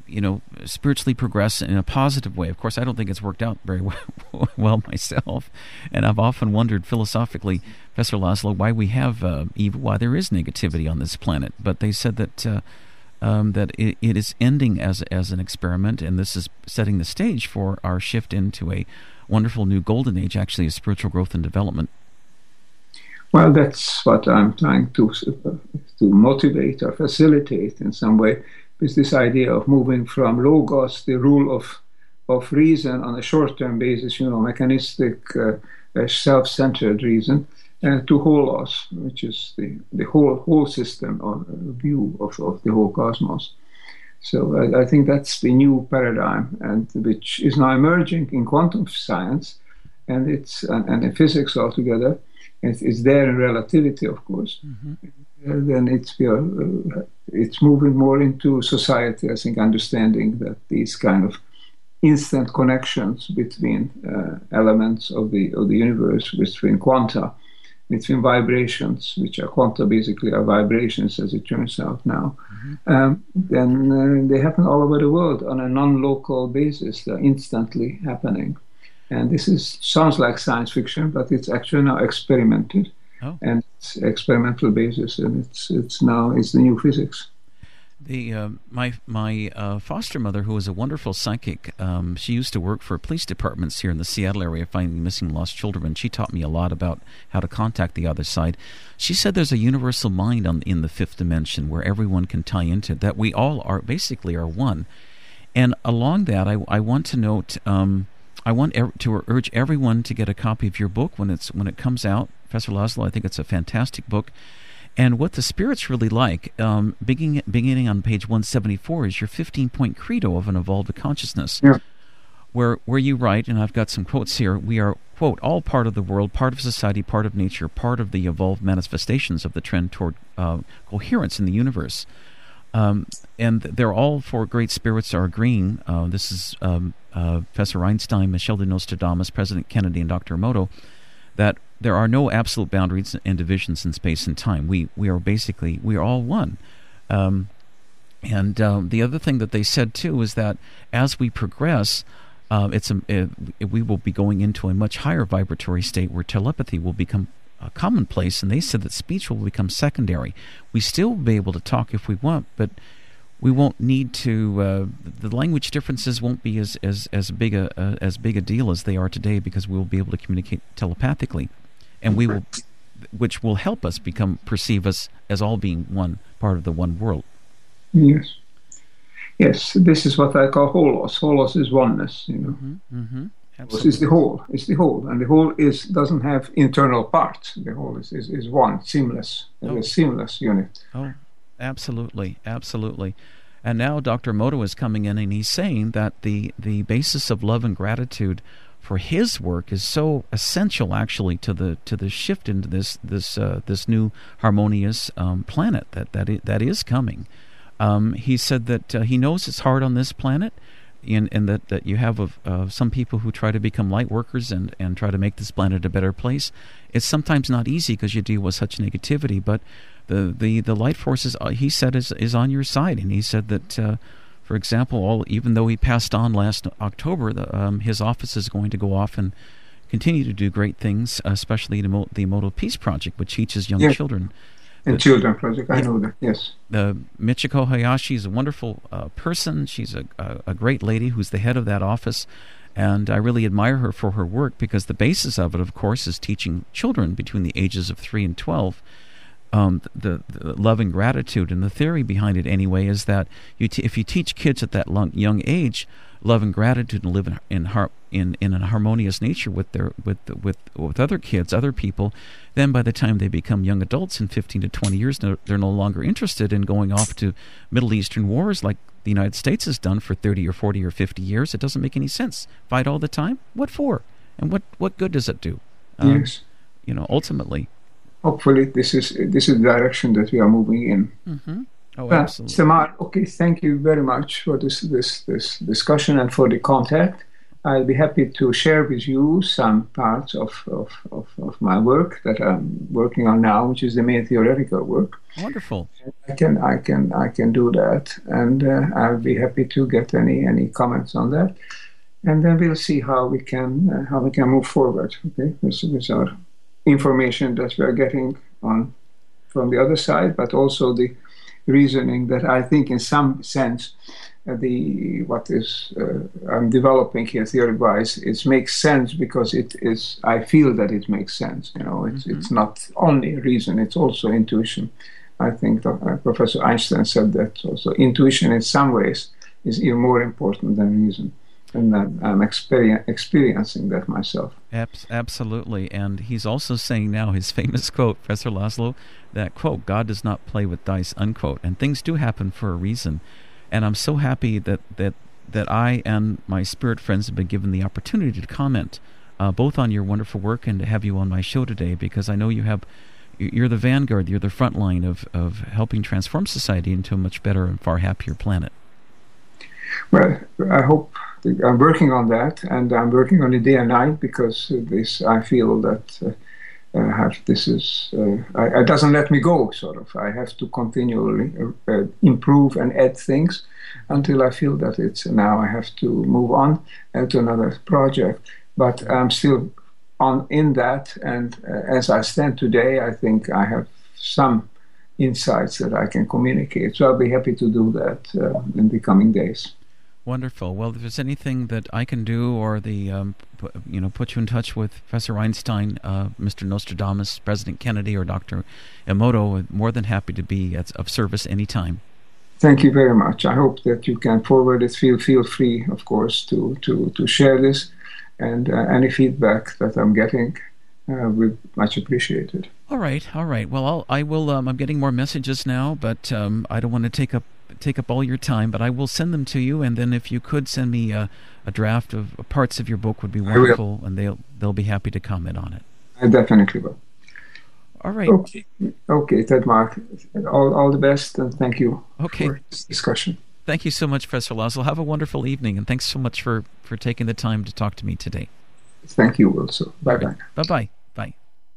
[SPEAKER 1] spiritually progress in a positive way. Of course, I don't think it's worked out very well myself, and I've often wondered philosophically, Professor Laszlo, why we have evil, why there is negativity on this planet. But they said that that it is ending as an experiment, and this is setting the stage for our shift into a wonderful new golden age, actually, of spiritual growth and development.
[SPEAKER 3] Well, that's what I'm trying to motivate or facilitate in some way, with this idea of moving from logos, the rule of reason on a short-term basis, mechanistic, self-centered reason, to holos, which is the whole system or view of the whole cosmos. So I think that's the new paradigm, and which is now emerging in quantum science, and in physics altogether. It's there in relativity, of course. Mm-hmm. Then it's moving more into society, I think, understanding that these kind of instant connections between elements of the universe, between quanta, between vibrations, which are quanta basically are vibrations, as it turns out now. Mm-hmm. Then they happen all over the world on a non-local basis. They're instantly happening. And this sounds like science fiction, but it's actually now experimented, and it's experimental basis, and it's the new physics.
[SPEAKER 1] My foster mother, who was a wonderful psychic, she used to work for police departments here in the Seattle area, finding missing and lost children. And she taught me a lot about how to contact the other side. She said there's a universal mind in the fifth dimension where everyone can tie into, that we all are one. And along that, I want to note. I want to urge everyone to get a copy of your book when it comes out, Professor Laszlo. I think it's a fantastic book, and what the spirits really like, beginning on page 174, is your 15-point credo of an evolved consciousness, where you write, and I've got some quotes here. We are, quote, all part of the world, part of society, part of nature, part of the evolved manifestations of the trend toward coherence in the universe. And they're all four great spirits are agreeing. This is Professor Einstein, Michel de Nostradamus, President Kennedy, and Dr. Emoto, that there are no absolute boundaries and divisions in space and time. We are all one. And the other thing that they said too is that as we progress, we will be going into a much higher vibratory state where telepathy will become commonplace, and they said that speech will become secondary. We still will be able to talk if we want, but we won't need to. The language differences won't be as big a deal as they are today, because we will be able to communicate telepathically, and which will help us perceive us as all being one part of the one world.
[SPEAKER 3] Yes. This is what I call holos. Holos is oneness.
[SPEAKER 1] Mm-hmm. Mm-hmm.
[SPEAKER 3] Absolutely. It's the whole. It's the whole, and the whole doesn't have internal parts. The whole is one, seamless, a seamless unit.
[SPEAKER 1] Oh, absolutely. And now Dr. Emoto is coming in, and he's saying that the basis of love and gratitude for his work is so essential, actually, to the shift into this new harmonious planet that is coming. He said that he knows it's hard on this planet. And that you have some people who try to become light workers and try to make this planet a better place. It's sometimes not easy because you deal with such negativity, but the light forces, he said, is on your side. And he said that, for example, even though he passed on last October, his office is going to go off and continue to do great things, especially the Emoto Peace Project, which teaches young children.
[SPEAKER 3] And Children Project, I know that, yes.
[SPEAKER 1] Michiko Hayashi is a wonderful person. She's a great lady who's the head of that office, and I really admire her for her work, because the basis of it, of course, is teaching children between the ages of 3 and 12 the love and gratitude. And the theory behind it, anyway, is that if you teach kids at that young age love and gratitude and live in a harmonious nature with other kids, other people, then by the time they become young adults in 15 to 20 years, they're no longer interested in going off to Middle Eastern wars like the United States has done for 30 or 40 or 50 years. It doesn't make any sense. Fight all the time? What for? And what good does it do?
[SPEAKER 3] Yes.
[SPEAKER 1] Ultimately.
[SPEAKER 3] Hopefully, this is the direction that we are moving in.
[SPEAKER 1] Mm-hmm. Oh, absolutely.
[SPEAKER 3] Mr. Mark, okay, thank you very much for this discussion and for the contact. I'll be happy to share with you some parts of my work that I'm working on now, which is the main theoretical work.
[SPEAKER 1] Wonderful.
[SPEAKER 3] I can do that, and I'll be happy to get any comments on that, and then we'll see how we can move forward. Okay, with our information that we are getting on from the other side, but also the reasoning that I think, in some sense, what is I'm developing here theory-wise, it makes sense because it is. I feel that it makes sense. It's not only reason; it's also intuition. I think Professor Einstein said that also. Intuition, in some ways, is even more important than reason, and I'm experiencing that myself.
[SPEAKER 1] Absolutely, and he's also saying now his famous quote, Professor Laszlo, that quote, "God does not play with dice," unquote, and things do happen for a reason. And I'm so happy that I and my spirit friends have been given the opportunity to comment both on your wonderful work and to have you on my show today, because I know you're the vanguard, you're the front line of helping transform society into a much better and far happier planet.
[SPEAKER 3] Well, I hope I'm working on that, and I'm working on it day and night, because I feel that it doesn't let me go, sort of. I have to continually improve and add things until I feel that now I have to move on to another project. But I'm still in that, and as I stand today, I think I have some insights that I can communicate. So I'll be happy to do that in the coming days.
[SPEAKER 1] Wonderful. Well, if there's anything that I can do, or put you in touch with Professor Einstein, Mr. Nostradamus, President Kennedy, or Dr. Emoto, I'm more than happy to be of service anytime.
[SPEAKER 3] Thank you very much. I hope that you can forward it. Feel free, of course, to share this, and any feedback that I'm getting will much appreciated.
[SPEAKER 1] All right. Well, I will. I'm getting more messages now, but I don't want to take up all your time, but I will send them to you, and then if you could send me a draft of parts of your book would be wonderful, and they'll be happy to comment on it.
[SPEAKER 3] I definitely will.
[SPEAKER 1] All right.
[SPEAKER 3] Okay, Ted Mark. All the best, and thank you for this discussion.
[SPEAKER 1] Thank you so much, Professor Laszlo. Have a wonderful evening, and thanks so much for taking the time to talk to me today.
[SPEAKER 3] Thank you also. Bye-bye.
[SPEAKER 1] Bye-bye. Bye.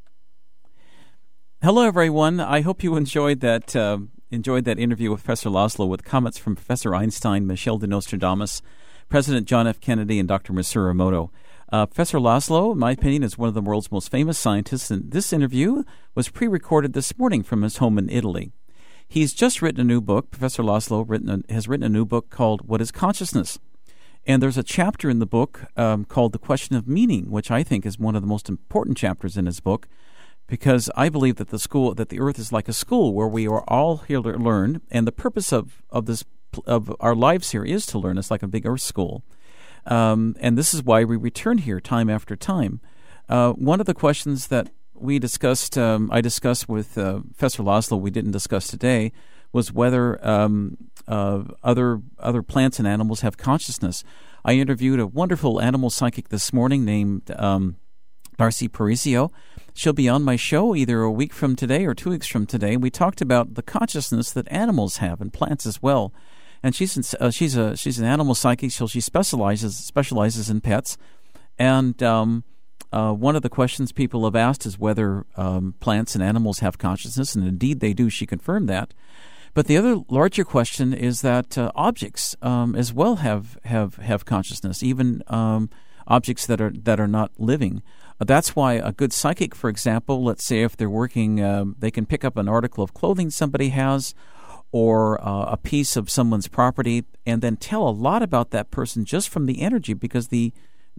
[SPEAKER 1] Hello, everyone. I hope you enjoyed that interview with Professor Laszlo, with comments from Professor Einstein, Michel de Nostradamus, President John F. Kennedy, and Dr. Masaru Emoto. Professor Laszlo, in my opinion, is one of the world's most famous scientists, and this interview was pre-recorded this morning from his home in Italy. He's just written a new book. Professor Laszlo has written a new book called What is Consciousness? And there's a chapter in the book called The Question of Meaning, which I think is one of the most important chapters in his book, because I believe that the earth is like a school where we are all here to learn, and the purpose of our lives here is to learn. It's like a big earth school. And this is why we return here time after time. One of the questions that I discussed with Professor Laszlo, we didn't discuss today, was whether other plants and animals have consciousness. I interviewed a wonderful animal psychic this morning named Darcy Parisio. She'll be on my show either a week from today or 2 weeks from today. We talked about the consciousness that animals have, and plants as well. And she's an animal psychic, so she specializes in pets. And one of the questions people have asked is whether plants and animals have consciousness, and indeed they do. She confirmed that. But the other larger question is that objects as well have consciousness, even objects that are not living. That's why a good psychic, for example, let's say if they're working, they can pick up an article of clothing somebody has, or a piece of someone's property, and then tell a lot about that person just from the energy, because the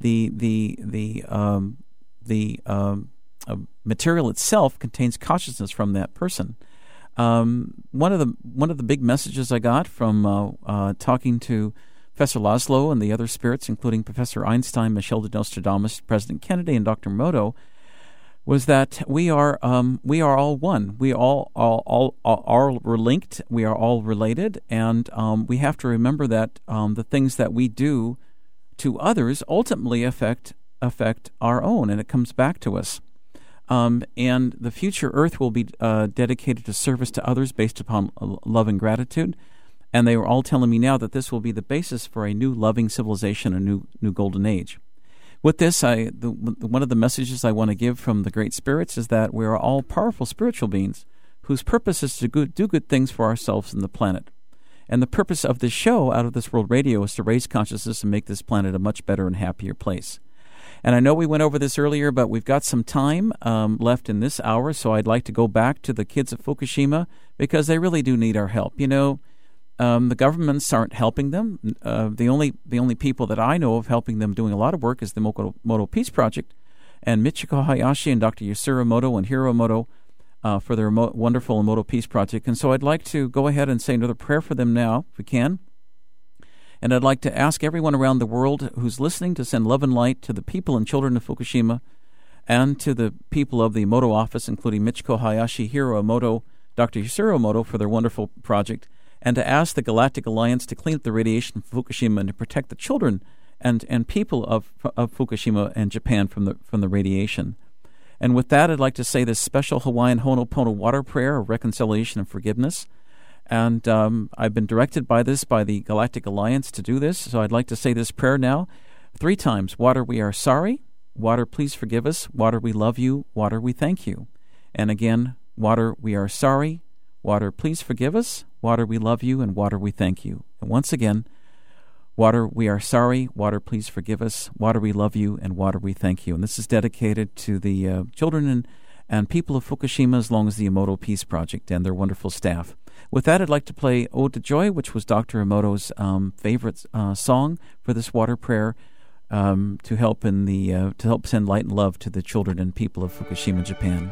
[SPEAKER 1] material itself contains consciousness from that person. One of the big messages I got from talking to Professor Laszlo and the other spirits, including Professor Einstein, Michel de Nostradamus, President Kennedy, and Dr. Emoto, was that we are all one. We all are linked. We are all related, and we have to remember that the things that we do to others ultimately affect our own, and it comes back to us. And the future Earth will be dedicated to service to others based upon love and gratitude. And they were all telling me now that this will be the basis for a new loving civilization, a new golden age. With this, one of the messages I want to give from the great spirits is that we are all powerful spiritual beings whose purpose is to do good things for ourselves and the planet. And the purpose of this show, Out of This World Radio, is to raise consciousness and make this planet a much better and happier place. And I know we went over this earlier, but we've got some time left in this hour, so I'd like to go back to the kids of Fukushima because they really do need our help. You know, the governments aren't helping them. The only people that I know of helping them doing a lot of work is the Moto Peace Project, and Michiko Hayashi and Dr. Yasura Moto and Hiro Moto for their wonderful Moto Peace Project. And so I'd like to go ahead and say another prayer for them now, if we can. And I'd like to ask everyone around the world who's listening to send love and light to the people and children of Fukushima and to the people of the Moto office, including Michiko Hayashi, Hiro Moto, Dr. Yasura Moto for their wonderful project, and to ask the Galactic Alliance to clean up the radiation from Fukushima and to protect the children and people of Fukushima and Japan from the radiation. And with that, I'd like to say this special Hawaiian Ho'oponopono water prayer of reconciliation and forgiveness. And I've been directed by the Galactic Alliance to do this, so I'd like to say this prayer now 3 times. Water, we are sorry. Water, please forgive us. Water, we love you. Water, we thank you. And again, water, we are sorry. Water, please forgive us. Water, we love you. And water, we thank you. And once again, water, we are sorry. Water, please forgive us. Water, we love you. And water, we thank you. And this is dedicated to the children and people of Fukushima, as long as the Emoto Peace Project and their wonderful staff. With that, I'd like to play Ode to Joy, which was Dr. Emoto's favorite song for this water prayer, to help send light and love to the children and people of Fukushima, Japan.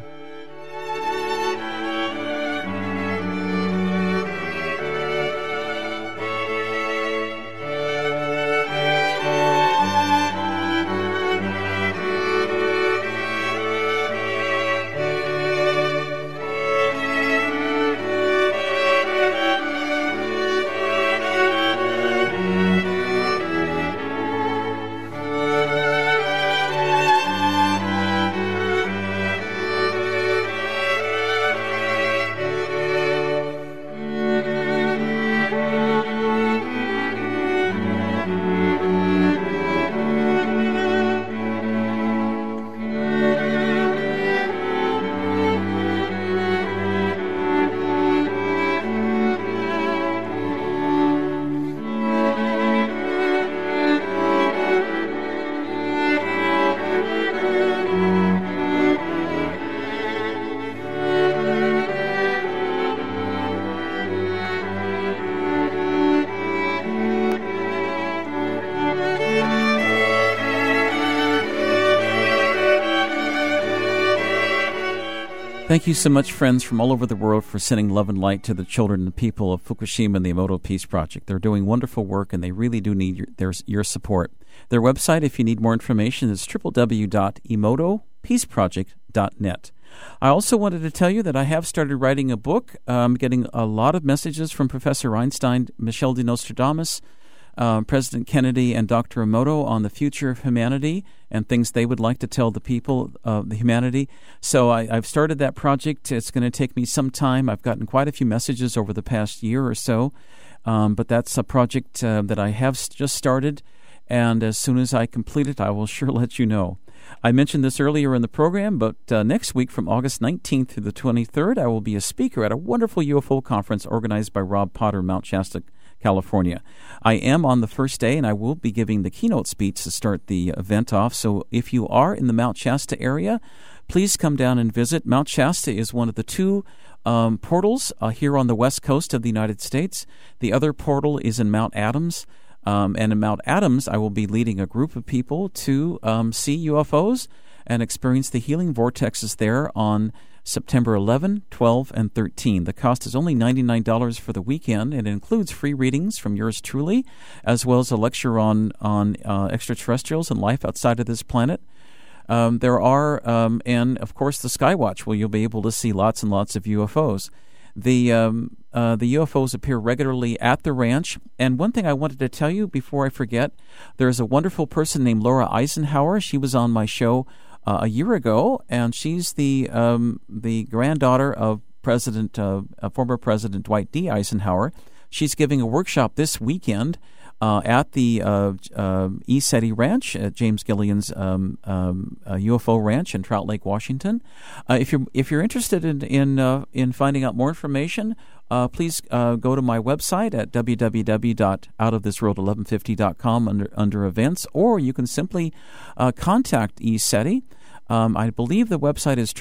[SPEAKER 1] Thank you so much, friends from all over the world, for sending love and light to the children and people of Fukushima and the Emoto Peace Project. They're doing wonderful work, and they really do need your support. Their website, if you need more information, is www.emotopeaceproject.net. I also wanted to tell you that I have started writing a book. I'm getting a lot of messages from Professor Einstein, Michel de Nostradamus, President Kennedy, and Dr. Emoto on the future of humanity and things they would like to tell the people of the humanity. So I've started that project. It's going to take me some time. I've gotten quite a few messages over the past year or so, but that's a project that I have just started, and as soon as I complete it, I will sure let you know. I mentioned this earlier in the program, but next week from August 19th through the 23rd, I will be a speaker at a wonderful UFO conference organized by Rob Potter, Mount Shasta, California. I am on the first day, and I will be giving the keynote speech to start the event off. So if you are in the Mount Shasta area, please come down and visit. Mount Shasta is one of the 2 portals here on the west coast of the United States. The other portal is in Mount Adams. And in Mount Adams, I will be leading a group of people to see UFOs and experience the healing vortexes there on September 11, 12, and 13. The cost is only $99 for the weekend, and it includes free readings from yours truly, as well as a lecture on extraterrestrials and life outside of this planet. There are, and of course, the Skywatch, where you'll be able to see lots and lots of UFOs. The UFOs appear regularly at the ranch. And one thing I wanted to tell you before I forget, there's a wonderful person named Laura Eisenhower. She was on my show a year ago, and she's the granddaughter of former President Dwight D. Eisenhower, She's giving a workshop this weekend at the ECETI Ranch at James Gillian's UFO Ranch in Trout Lake, Washington. If you're interested in finding out more information, please go to my website at www.outofthisworld1150.com under events, or you can simply contact ECETI. I believe the website is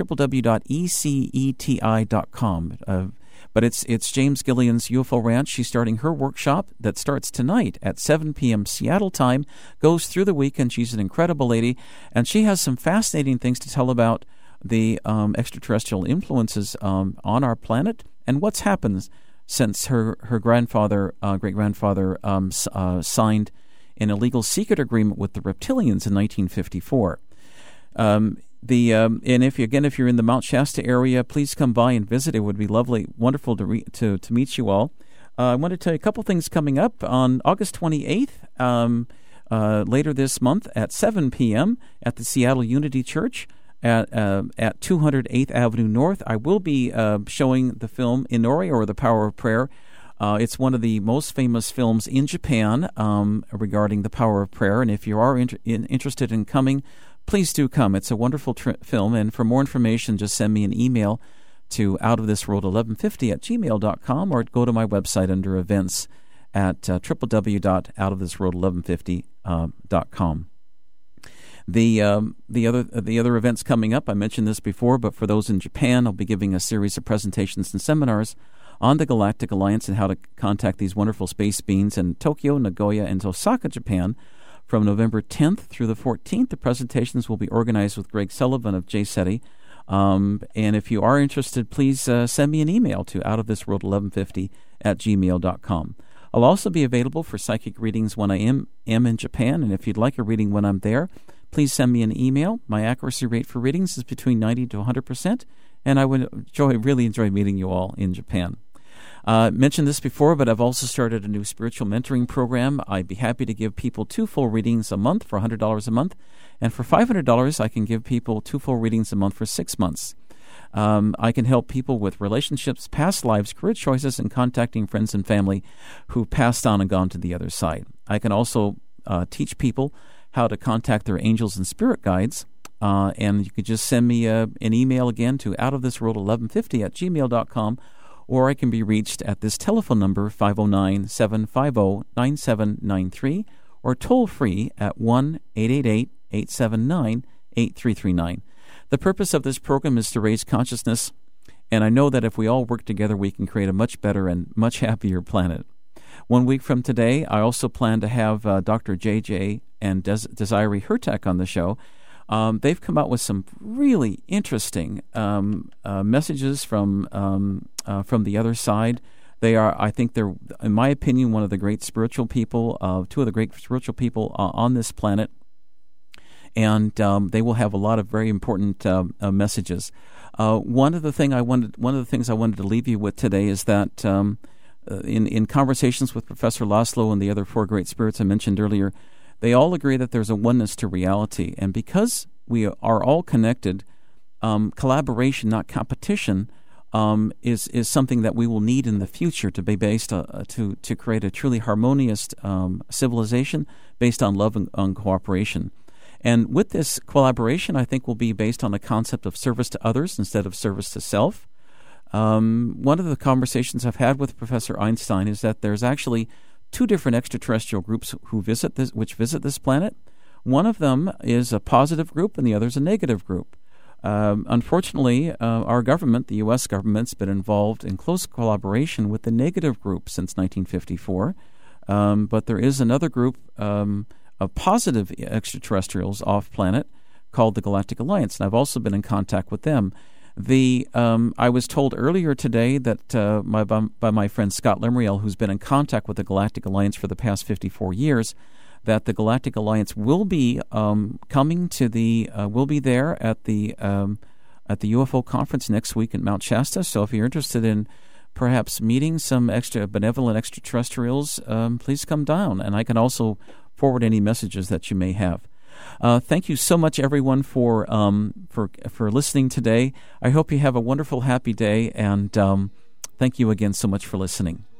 [SPEAKER 1] www.eceti.com. But it's James Gillian's UFO Ranch. She's starting her workshop that starts tonight at 7 p.m. Seattle time, goes through the weekend. She's an incredible lady, and she has some fascinating things to tell about the extraterrestrial influences on our planet and what's happened since her grandfather, great-grandfather, signed an illegal secret agreement with the reptilians in 1954. And if you're in the Mount Shasta area, please come by and visit. It would be lovely, wonderful to meet you all. I want to tell you a couple things coming up on August 28th, later this month at 7 p.m. at the Seattle Unity Church at 208th Avenue North. I will be showing the film Inori, or The Power of Prayer. It's one of the most famous films in Japan regarding the power of prayer. And if you are interested in coming, please do come. It's a wonderful film, and for more information, just send me an email to outofthisworld1150@gmail.com, or go to my website under events at www.outofthisworld1150.com. The other events coming up, I mentioned this before, but for those in Japan, I'll be giving a series of presentations and seminars on the Galactic Alliance and how to contact these wonderful space beings in Tokyo, Nagoya, and Osaka, Japan. From November 10th through the 14th, the presentations will be organized with Greg Sullivan of JSETI. And if you are interested, please send me an email to outofthisworld1150@gmail.com. I'll also be available for psychic readings when I am in Japan, and if you'd like a reading when I'm there, please send me an email. My accuracy rate for readings is between 90 to 100%, and I would really enjoy meeting you all in Japan. Mentioned this before, but I've also started a new spiritual mentoring program. I'd be happy to give people 2 full readings a month for $100 a month, and for $500 I can give people 2 full readings a month for 6 months. I can help people with relationships, past lives, career choices, and contacting friends and family who passed on and gone to the other side. I can also teach people how to contact their angels and spirit guides, and you could just send me an email again to outofthisworld1150@gmail.com, or I can be reached at this telephone number, 509-750-9793, or toll-free at 1-888-879-8339. The purpose of this program is to raise consciousness, and I know that if we all work together, we can create a much better and much happier planet. 1 week from today, I also plan to have Dr. J.J. and Desiree Hertak on the show. They've come out with some really interesting messages from the other side. I think they're, in my opinion, one of the great spiritual people, 2 of the great spiritual people on this planet, and they will have a lot of very important messages. One of the things I wanted to leave you with today is that in conversations with Professor Laszlo and the other 4 great spirits I mentioned earlier, they all agree that there's a oneness to reality. And because we are all connected, collaboration, not competition, is something that we will need in the future to be based to create a truly harmonious civilization based on love and cooperation. And with this collaboration, I think will be based on the concept of service to others instead of service to self. One of the conversations I've had with Professor Einstein is that there's actually 2 different extraterrestrial groups which visit this planet. One of them is a positive group, and the other is a negative group. Unfortunately, our government, the U.S. government's been involved in close collaboration with the negative group since 1954. But there is another group of positive extraterrestrials off-planet called the Galactic Alliance, and I've also been in contact with them. I was told earlier today that by my friend Scott Lemriel, who's been in contact with the Galactic Alliance for the past 54 years, that the Galactic Alliance will be coming to will be there at the UFO conference next week in Mount Shasta. So if you're interested in perhaps meeting some benevolent extraterrestrials, please come down, and I can also forward any messages that you may have. Thank you so much, everyone, for listening today. I hope you have a wonderful, happy day, and thank you again so much for listening.